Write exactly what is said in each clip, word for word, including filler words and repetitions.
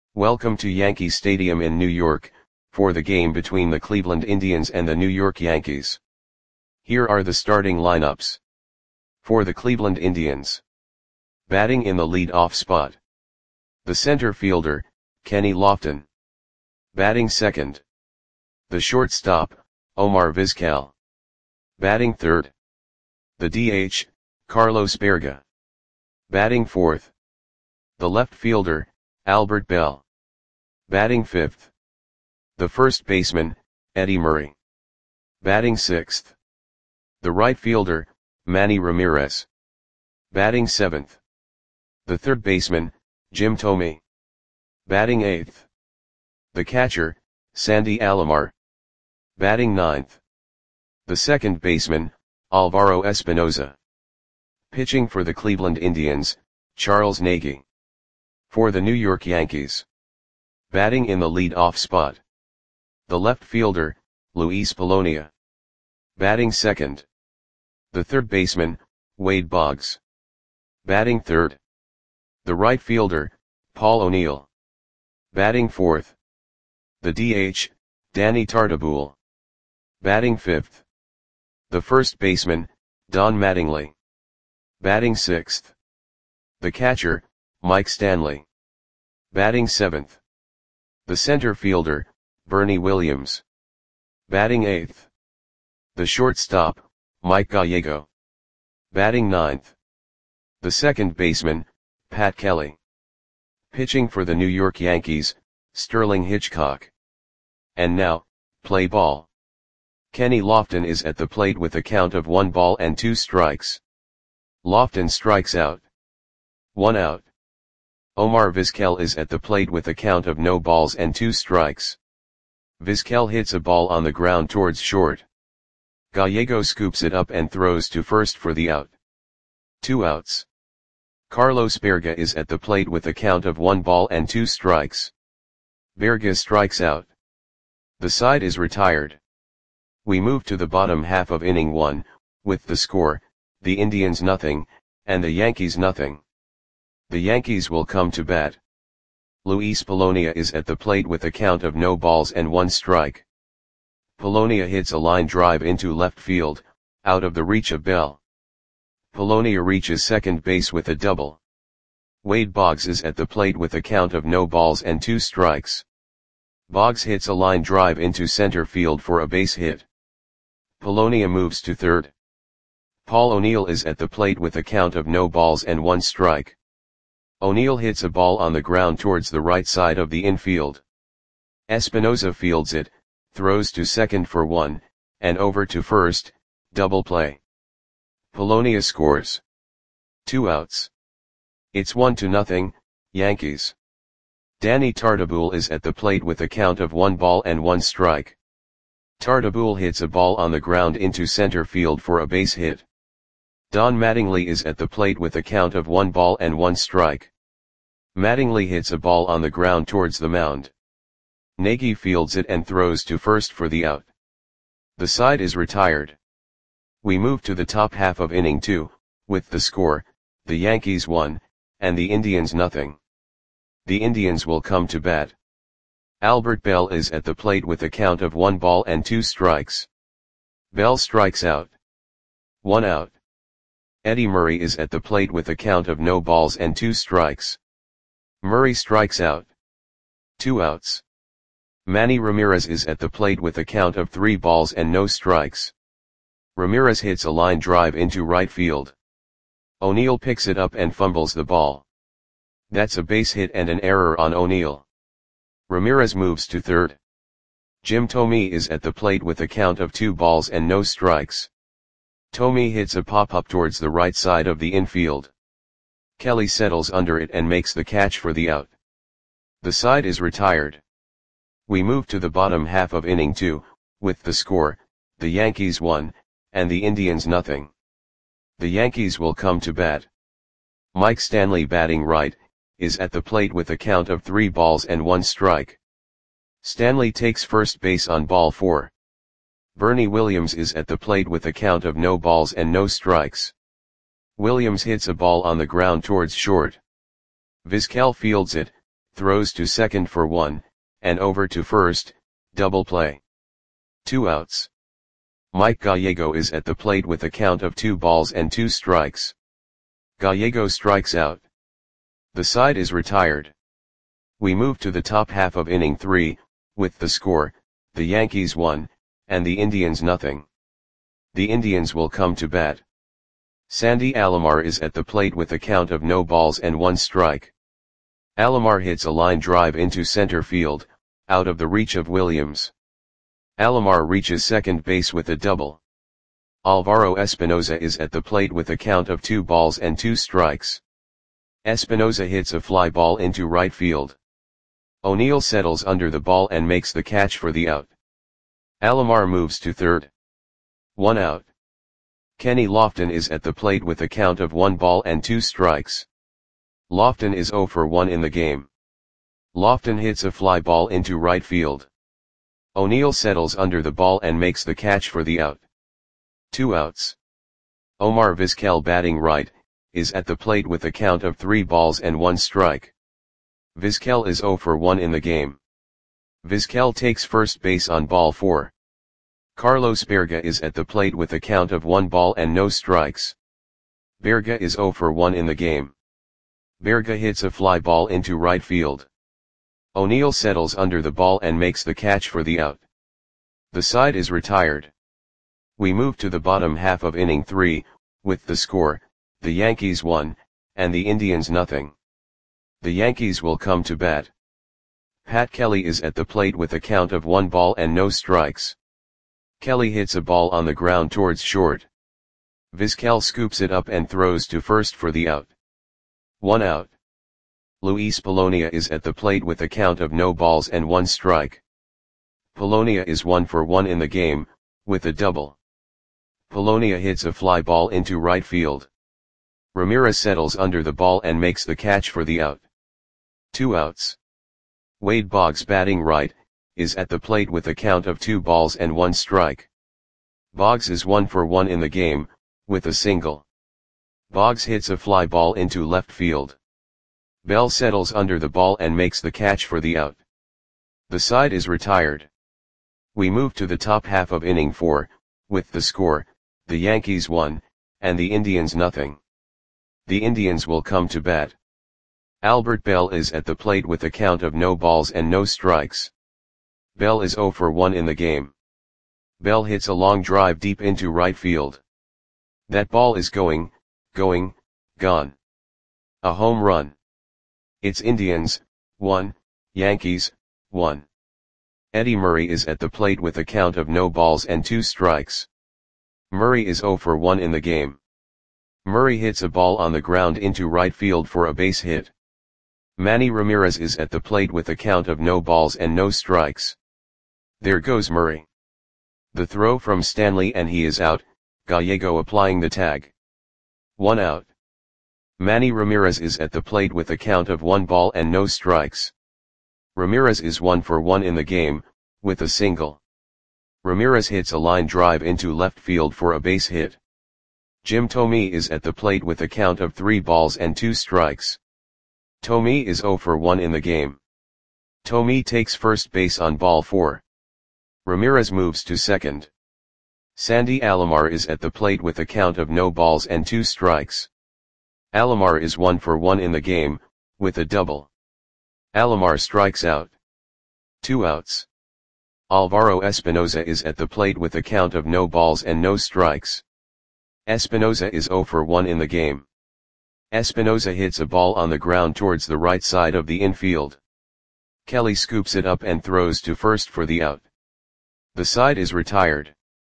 Welcome to Yankee Stadium in New York, for the game between the Cleveland Indians and the New York Yankees. Here are the starting lineups. For the Cleveland Indians. Batting in the lead-off spot. The center fielder, Kenny Lofton. Batting second. The shortstop, Omar Vizquel. Batting third. The D H, Carlos Baerga. Batting fourth. The left fielder, Albert Belle. Batting fifth. The first baseman, Eddie Murray. Batting sixth. The right fielder, Manny Ramirez. Batting seventh. The third baseman, Jim Thome. Batting eighth. The catcher, Sandy Alomar. Batting ninth. The second baseman, Alvaro Espinoza. Pitching for the Cleveland Indians, Charles Nagy. For the New York Yankees. Batting in the lead-off spot. The left fielder, Luis Polonia. Batting second. The third baseman, Wade Boggs. Batting third. The right fielder, Paul O'Neill. Batting fourth. The D H, Danny Tartabull. Batting fifth. The first baseman, Don Mattingly. Batting sixth. The catcher, Mike Stanley. Batting seventh. The center fielder, Bernie Williams. Batting eighth. The shortstop, Mike Gallego. Batting ninth. The second baseman, Pat Kelly. Pitching for the New York Yankees, Sterling Hitchcock. And now, play ball. Kenny Lofton is at the plate with a count of one ball and two strikes. Lofton strikes out. One out. Omar Vizquel is at the plate with a count of no balls and two strikes. Vizquel hits a ball on the ground towards short. Gallego scoops it up and throws to first for the out. Two outs. Carlos Baerga is at the plate with a count of one ball and two strikes. Baerga strikes out. The side is retired. We move to the bottom half of inning one, with the score, the Indians nothing, and the Yankees nothing. The Yankees will come to bat. Luis Polonia is at the plate with a count of no balls and one strike. Polonia hits a line drive into left field, out of the reach of Bell. Polonia reaches second base with a double. Wade Boggs is at the plate with a count of no balls and two strikes. Boggs hits a line drive into center field for a base hit. Polonia moves to third. Paul O'Neill is at the plate with a count of no balls and one strike. O'Neill hits a ball on the ground towards the right side of the infield. Espinoza fields it, throws to second for one, and over to first, double play. Polonia scores. Two outs. It's one to nothing, Yankees. Danny Tartabull is at the plate with a count of one ball and one strike. Tartabull hits a ball on the ground into center field for a base hit. Don Mattingly is at the plate with a count of one ball and one strike. Mattingly hits a ball on the ground towards the mound. Nagy fields it and throws to first for the out. The side is retired. We move to the top half of inning two, with the score, the Yankees one, and the Indians nothing. The Indians will come to bat. Albert Belle is at the plate with a count of one ball and two strikes. Belle strikes out. One out. Eddie Murray is at the plate with a count of no balls and two strikes. Murray strikes out. Two outs. Manny Ramirez is at the plate with a count of three balls and no strikes. Ramirez hits a line drive into right field. O'Neill picks it up and fumbles the ball. That's a base hit and an error on O'Neill. Ramirez moves to third. Jim Thome is at the plate with a count of two balls and no strikes. Thome hits a pop-up towards the right side of the infield. Kelly settles under it and makes the catch for the out. The side is retired. We move to the bottom half of inning two, with the score, the Yankees one, and the Indians nothing. The Yankees will come to bat. Mike Stanley batting right, is at the plate with a count of three balls and one strike. Stanley takes first base on ball four. Bernie Williams is at the plate with a count of no balls and no strikes. Williams hits a ball on the ground towards short. Vizquel fields it, throws to second for one, and over to first, double play. Two outs. Mike Gallego is at the plate with a count of two balls and two strikes. Gallego strikes out. The side is retired. We move to the top half of inning three, with the score, the Yankees one, and the Indians nothing. The Indians will come to bat. Sandy Alomar is at the plate with a count of no balls and one strike. Alomar hits a line drive into center field, out of the reach of Williams. Alomar reaches second base with a double. Alvaro Espinoza is at the plate with a count of two balls and two strikes. Espinoza hits a fly ball into right field. O'Neill settles under the ball and makes the catch for the out. Alomar moves to third. One out. Kenny Lofton is at the plate with a count of one ball and two strikes. Lofton is oh for one in the game. Lofton hits a fly ball into right field. O'Neill settles under the ball and makes the catch for the out. Two outs. Omar Vizquel, batting right, is at the plate with a count of three balls and one strike. Vizquel is oh for one in the game. Vizquel takes first base on ball four. Carlos Berga is at the plate with a count of one ball and no strikes. Berga is oh for one in the game. Berga hits a fly ball into right field. O'Neill settles under the ball and makes the catch for the out. The side is retired. We move to the bottom half of inning three, with the score, the Yankees one, and the Indians nothing. The Yankees will come to bat. Pat Kelly is at the plate with a count of one ball and no strikes. Kelly hits a ball on the ground towards short. Vizquel scoops it up and throws to first for the out. One out. Luis Polonia is at the plate with a count of no balls and one strike. Polonia is one for one in the game, with a double. Polonia hits a fly ball into right field. Ramirez settles under the ball and makes the catch for the out. Two outs. Wade Boggs, batting right, is at the plate with a count of two balls and one strike. Boggs is one for one in the game, with a single. Boggs hits a fly ball into left field. Bell settles under the ball and makes the catch for the out. The side is retired. We move to the top half of inning four, with the score, the Yankees one, and the Indians nothing. The Indians will come to bat. Albert Bell is at the plate with a count of no balls and no strikes. Bell is oh for one in the game. Bell hits a long drive deep into right field. That ball is going, going, gone. A home run. It's Indians, one, Yankees, one. Eddie Murray is at the plate with a count of no balls and two strikes. Murray is oh for one in the game. Murray hits a ball on the ground into right field for a base hit. Manny Ramirez is at the plate with a count of no balls and no strikes. There goes Murray. The throw from Stanley and he is out, Gallego applying the tag. One out. Manny Ramirez is at the plate with a count of one ball and no strikes. Ramirez is one for one in the game, with a single. Ramirez hits a line drive into left field for a base hit. Jim Thome is at the plate with a count of three balls and two strikes. Thome is oh for one in the game. Thome takes first base on ball four. Ramirez moves to second. Sandy Alomar is at the plate with a count of no balls and two strikes. Alomar is one for one in the game, with a double. Alomar strikes out. Two outs. Alvaro Espinoza is at the plate with a count of no balls and no strikes. Espinoza is oh for one in the game. Espinoza hits a ball on the ground towards the right side of the infield. Kelly scoops it up and throws to first for the out. The side is retired.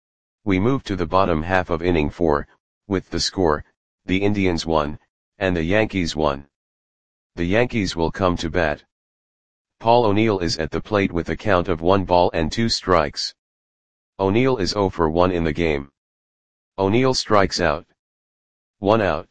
We move to the bottom half of inning four, with the score, the Indians one, and the Yankees one. The Yankees will come to bat. Paul O'Neill is at the plate with a count of one ball and two strikes. O'Neill is oh for one in the game. O'Neill strikes out. One out.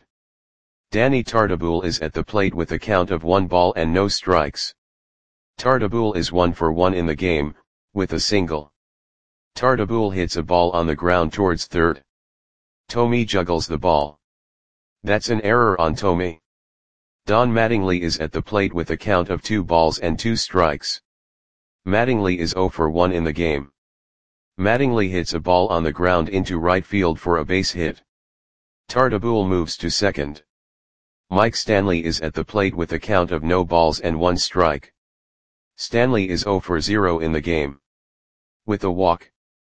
Danny Tartabull is at the plate with a count of one ball and no strikes. Tartabull is one for one in the game, with a single. Tartabull hits a ball on the ground towards third. Thome juggles the ball. That's an error on Thome. Don Mattingly is at the plate with a count of two balls and two strikes. Mattingly is zero for one in the game. Mattingly hits a ball on the ground into right field for a base hit. Tartabull moves to second. Mike Stanley is at the plate with a count of no balls and one strike. Stanley is zero for zero in the game. With a walk,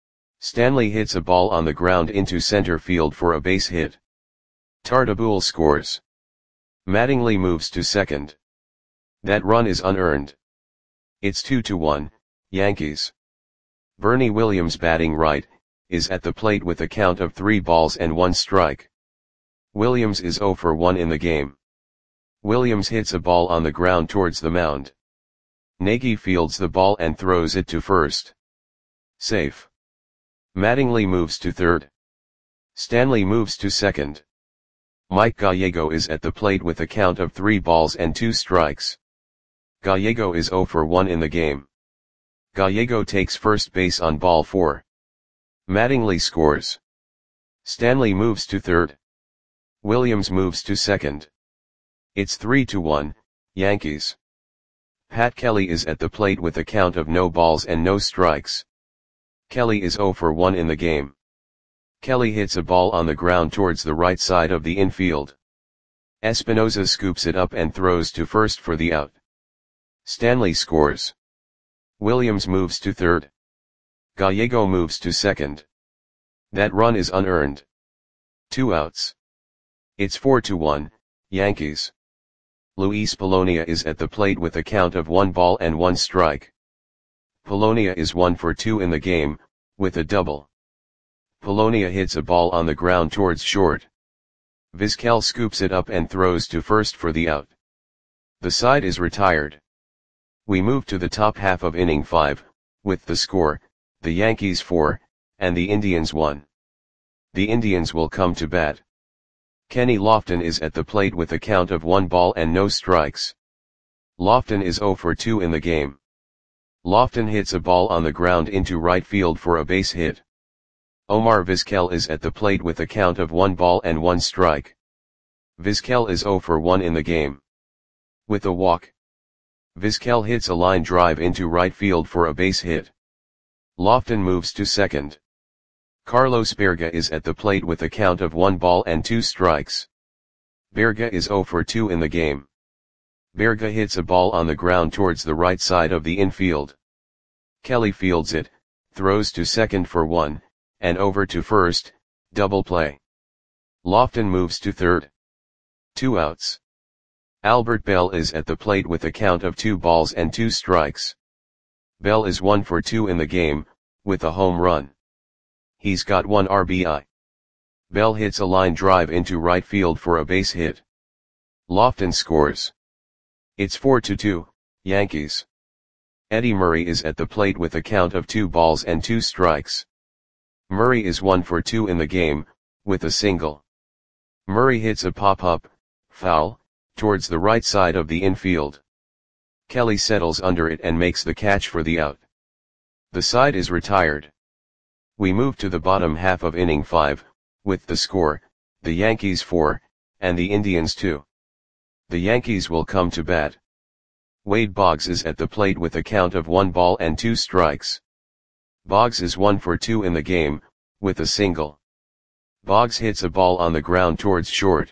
Stanley hits a ball on the ground into center field for a base hit. Tartabull scores. Mattingly moves to second. That run is unearned. It's two to one, Yankees. Bernie Williams, batting right, is at the plate with a count of three balls and one strike. Williams is zero for one in the game. Williams hits a ball on the ground towards the mound. Nagy fields the ball and throws it to first. Safe. Mattingly moves to third. Stanley moves to second. Mike Gallego is at the plate with a count of three balls and two strikes. Gallego is zero for one in the game. Gallego takes first base on ball four. Mattingly scores. Stanley moves to third. Williams moves to second. It's three to one, Yankees. Pat Kelly is at the plate with a count of no balls and no strikes. Kelly is zero for one in the game. Kelly hits a ball on the ground towards the right side of the infield. Espinosa scoops it up and throws to first for the out. Stanley scores. Williams moves to third. Gallego moves to second. That run is unearned. Two outs. It's four to one, Yankees. Luis Polonia is at the plate with a count of one ball and one strike. Polonia is one for two in the game, with a double. Polonia hits a ball on the ground towards short. Vizquel scoops it up and throws to first for the out. The side is retired. We move to the top half of inning five, with the score, the Yankees four, and the Indians one. The Indians will come to bat. Kenny Lofton is at the plate with a count of one ball and no strikes. Lofton is zero for two in the game. Lofton hits a ball on the ground into right field for a base hit. Omar Vizquel is at the plate with a count of one ball and one strike. Vizquel is zero for one in the game. With a walk, Vizquel hits a line drive into right field for a base hit. Lofton moves to second. Carlos Berga is at the plate with a count of one ball and two strikes. Berga is zero for two in the game. Berga hits a ball on the ground towards the right side of the infield. Kelly fields it, throws to second for one, and over to first, double play. Lofton moves to third. Two outs. Albert Bell is at the plate with a count of two balls and two strikes. Bell is one for two in the game, with a home run. He's got one R B I. Bell hits a line drive into right field for a base hit. Lofton scores. It's four to two, Yankees. Eddie Murray is at the plate with a count of two balls and two strikes. Murray is one for two in the game, with a single. Murray hits a pop-up, foul, towards the right side of the infield. Kelly settles under it and makes the catch for the out. The side is retired. We move to the bottom half of inning five, with the score, the Yankees four, and the Indians two. The Yankees will come to bat. Wade Boggs is at the plate with a count of one ball and two strikes. Boggs is one for two in the game, with a single. Boggs hits a ball on the ground towards short.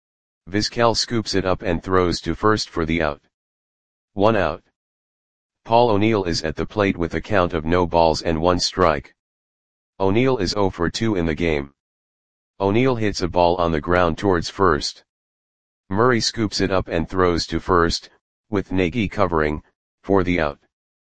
Vizquel scoops it up and throws to first for the out. One out. Paul O'Neill is at the plate with a count of no balls and one strike. O'Neill is zero for two in the game. O'Neill hits a ball on the ground towards first. Murray scoops it up and throws to first, with Nagy covering, for the out.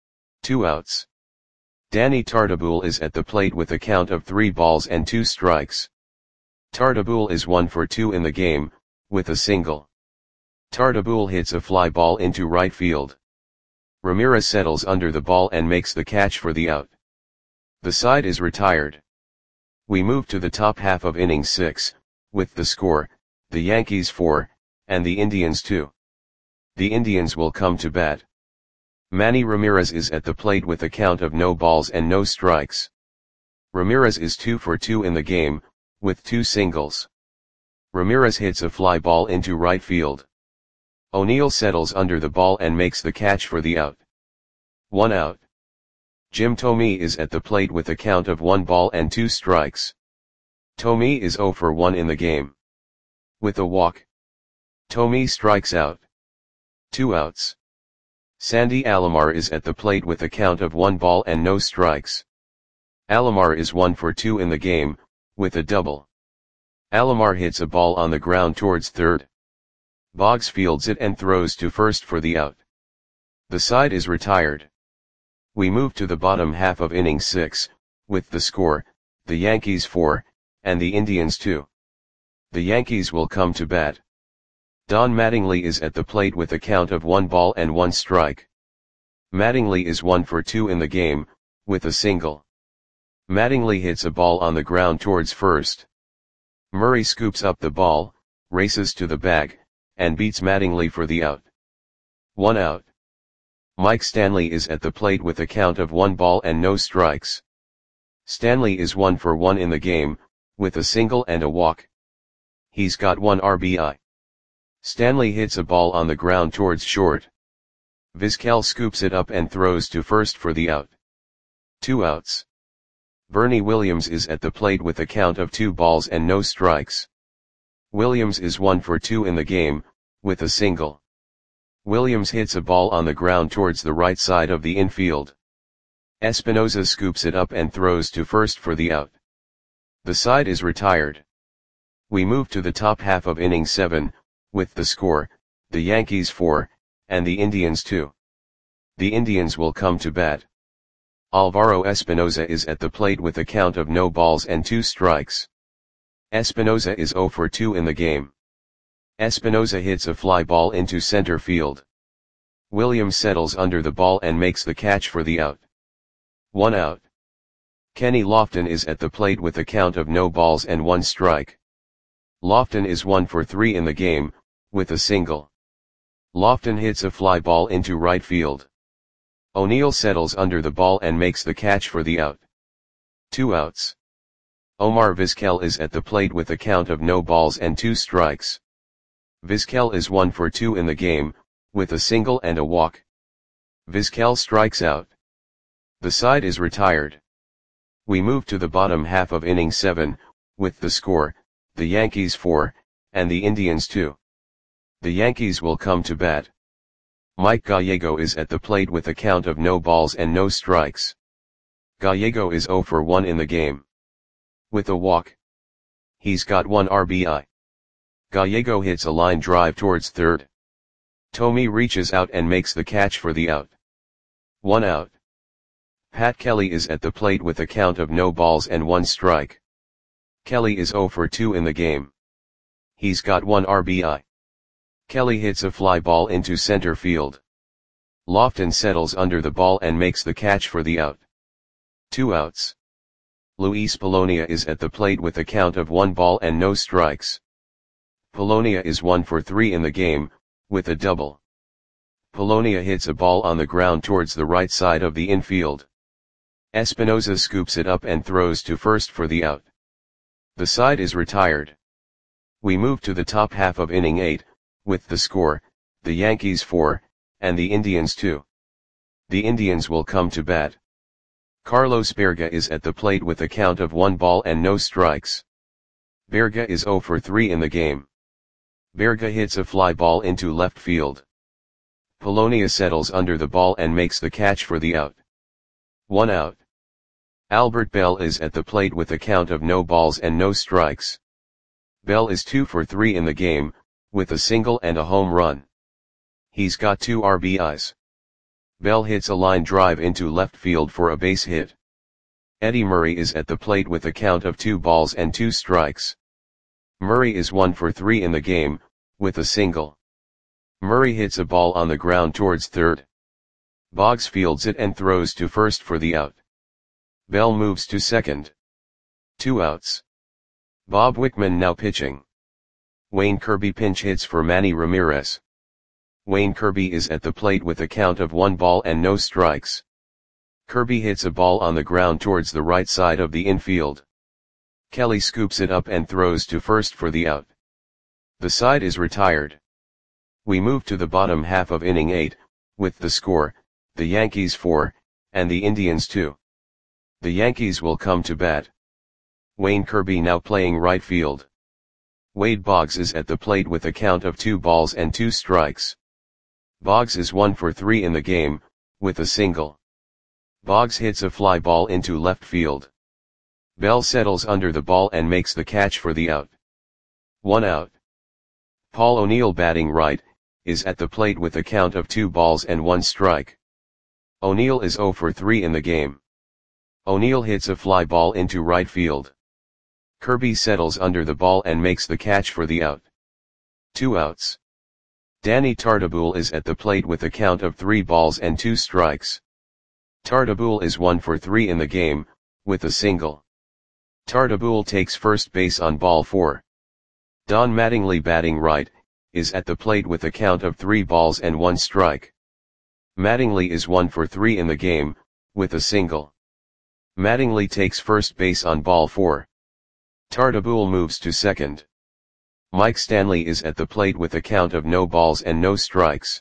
Two outs. Danny Tartabull is at the plate with a count of three balls and two strikes. Tartabull is one for two in the game, with a single. Tartabull hits a fly ball into right field. Ramirez settles under the ball and makes the catch for the out. The side is retired. We move to the top half of inning six, with the score, the Yankees four, and the Indians two. The Indians will come to bat. Manny Ramirez is at the plate with a count of no balls and no strikes. Ramirez is two for two in the game, with two singles. Ramirez hits a fly ball into right field. O'Neill settles under the ball and makes the catch for the out. One out. Jim Thome is at the plate with a count of one ball and two strikes. Thome is zero for one in the game. With a walk, Thome strikes out. Two outs. Sandy Alomar is at the plate with a count of one ball and no strikes. Alomar is one for two in the game, with a double. Alomar hits a ball on the ground towards third. Boggs fields it and throws to first for the out. The side is retired. We move to the bottom half of inning six, with the score, the Yankees four, and the Indians two. The Yankees will come to bat. Don Mattingly is at the plate with a count of one ball and one strike. Mattingly is one for two in the game, with a single. Mattingly hits a ball on the ground towards first. Murray scoops up the ball, races to the bag, and beats Mattingly for the out. One out. Mike Stanley is at the plate with a count of one ball and no strikes. Stanley is one for one in the game, with a single and a walk. He's got one R B I. Stanley hits a ball on the ground towards short. Vizquel scoops it up and throws to first for the out. Two outs. Bernie Williams is at the plate with a count of two balls and no strikes. Williams is one for two in the game, with a single. Williams hits a ball on the ground towards the right side of the infield. Espinosa scoops it up and throws to first for the out. The side is retired. We move to the top half of inning seven, with the score, the Yankees four, and the Indians two. The Indians will come to bat. Alvaro Espinosa is at the plate with a count of no balls and two strikes. Espinosa is zero for two in the game. Espinosa hits a fly ball into center field. Williams settles under the ball and makes the catch for the out. One out. Kenny Lofton is at the plate with a count of no balls and one strike. Lofton is one for three in the game, with a single. Lofton hits a fly ball into right field. O'Neill settles under the ball and makes the catch for the out. Two outs. Omar Vizquel is at the plate with a count of no balls and two strikes. Vizquel is one for two in the game, with a single and a walk. Vizquel strikes out. The side is retired. We move to the bottom half of inning seven, with the score, the Yankees four, and the Indians two. The Yankees will come to bat. Mike Gallego is at the plate with a count of no balls and no strikes. Gallego is zero for one in the game. With a walk. He's got one R B I. Gallego hits a line drive towards third. Thome reaches out and makes the catch for the out. One out. Pat Kelly is at the plate with a count of no balls and one strike. Kelly is zero for two in the game. He's got one R B I. Kelly hits a fly ball into center field. Lofton settles under the ball and makes the catch for the out. Two outs. Luis Polonia is at the plate with a count of one ball and no strikes. Polonia is one for three in the game, with a double. Polonia hits a ball on the ground towards the right side of the infield. Espinosa scoops it up and throws to first for the out. The side is retired. We move to the top half of inning eight, with the score, the Yankees four, and the Indians two. The Indians will come to bat. Carlos Berga is at the plate with a count of one ball and no strikes. Berga is zero for three in the game. Berga hits a fly ball into left field. Polonia settles under the ball and makes the catch for the out. One out. Albert Bell is at the plate with a count of no balls and no strikes. Bell is two for three in the game, with a single and a home run. He's got two R B Is. Bell hits a line drive into left field for a base hit. Eddie Murray is at the plate with a count of two balls and two strikes. Murray is one for three in the game, with a single. Murray hits a ball on the ground towards third. Boggs fields it and throws to first for the out. Bell moves to second. Two outs. Bob Wickman now pitching. Wayne Kirby pinch hits for Manny Ramirez. Wayne Kirby is at the plate with a count of one ball and no strikes. Kirby hits a ball on the ground towards the right side of the infield. Kelly scoops it up and throws to first for the out. The side is retired. We move to the bottom half of inning eight, with the score, the Yankees four, and the Indians two. The Yankees will come to bat. Wayne Kirby now playing right field. Wade Boggs is at the plate with a count of two balls and two strikes. Boggs is one for three in the game, with a single. Boggs hits a fly ball into left field. Bell settles under the ball and makes the catch for the out. One out. Paul O'Neill batting right, is at the plate with a count of two balls and one strike. O'Neill is zero for three in the game. O'Neill hits a fly ball into right field. Kirby settles under the ball and makes the catch for the out. Two outs. Danny Tartabull is at the plate with a count of three balls and two strikes. Tartabull is one for three in the game, with a single. Tartabull takes first base on ball four. Don Mattingly batting right, is at the plate with a count of three balls and one strike. Mattingly is one for three in the game, with a single. Mattingly takes first base on ball four. Tartabull moves to second. Mike Stanley is at the plate with a count of no balls and no strikes.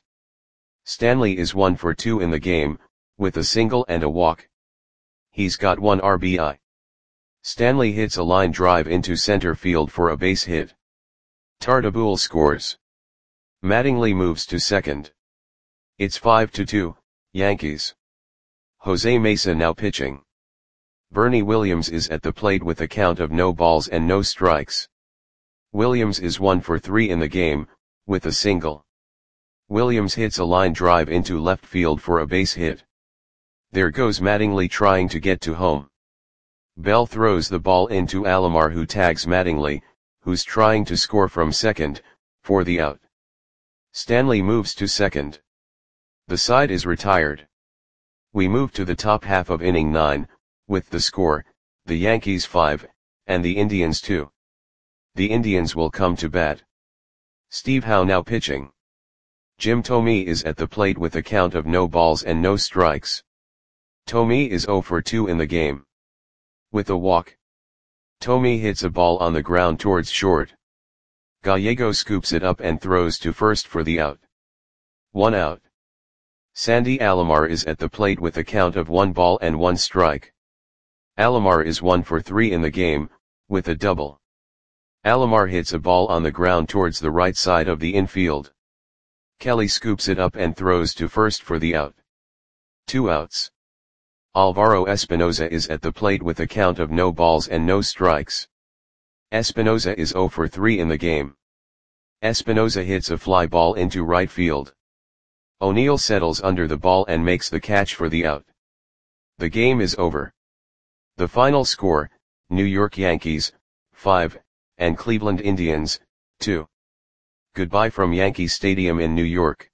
Stanley is one for two in the game, with a single and a walk. He's got one R B I. Stanley hits a line drive into center field for a base hit. Tartabull scores. Mattingly moves to second. It's five to two, Yankees. Jose Mesa now pitching. Bernie Williams is at the plate with a count of no balls and no strikes. Williams is one for three in the game, with a single. Williams hits a line drive into left field for a base hit. There goes Mattingly trying to get to home. Bell throws the ball into Alomar, who tags Mattingly, who's trying to score from second, for the out. Stanley moves to second. The side is retired. We move to the top half of inning nine, with the score, the Yankees five, and the Indians two. The Indians will come to bat. Steve Howe now pitching. Jim Thome is at the plate with a count of no balls and no strikes. Thome is zero for two in the game. With a walk. Thome hits a ball on the ground towards short. Gallego scoops it up and throws to first for the out. One out. Sandy Alomar is at the plate with a count of one ball and one strike. Alomar is one for three in the game, with a double. Alomar hits a ball on the ground towards the right side of the infield. Kelly scoops it up and throws to first for the out. Two outs. Alvaro Espinoza is at the plate with a count of no balls and no strikes. Espinoza is zero for three in the game. Espinoza hits a fly ball into right field. O'Neill settles under the ball and makes the catch for the out. The game is over. The final score, New York Yankees, five, and Cleveland Indians, two. Goodbye from Yankee Stadium in New York.